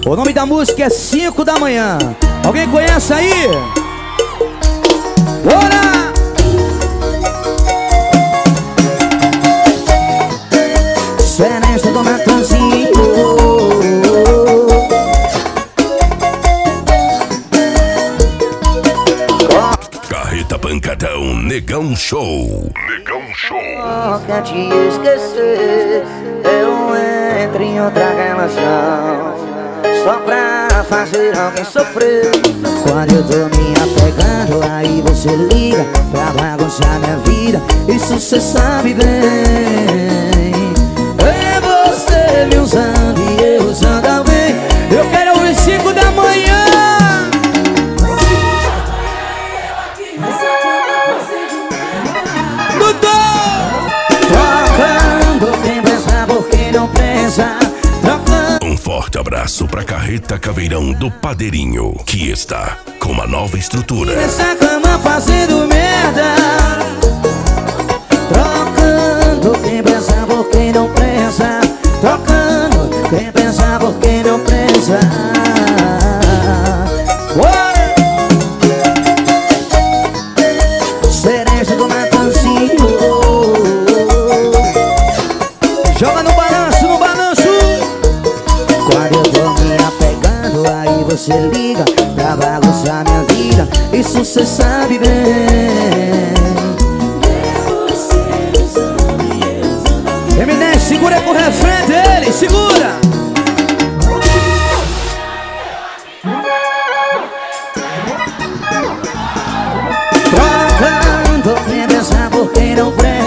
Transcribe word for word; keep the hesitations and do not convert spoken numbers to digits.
O nome da música é cinco da manhã. Alguém conhece aí? Bora! Seresta do Matanzinho. Carreta Pancadão, Negão Show. Negão Show. Oh, quer te esquecer, eu entro em outra relação só pra fazer alguém sofrer. Quando eu tô me apegando, aí você liga pra bagunçar minha vida. Isso cê sabe bem. É você me usando e eu usando alguém. Eu quero ouvir cinco da manhã. Trocando, quem pensa porque não pensa. Trocando. Um forte abraço pra Carreta Caveirão do Padeirinho, que está com uma nova estrutura. Nessa cama fazendo merda. Trocando, quem pensa por quem não pensa. Trocando, quem pensa por quem não pensa. Oi! Cereja do Matanzinho. Joga no balanço, no balanço. Quando eu tô me apegando, aí você liga pra bagunçar minha vida. Isso cê sabe bem. Eminem, segura com o refrão dele, segura! Trocando, quem pensa por quem não presta.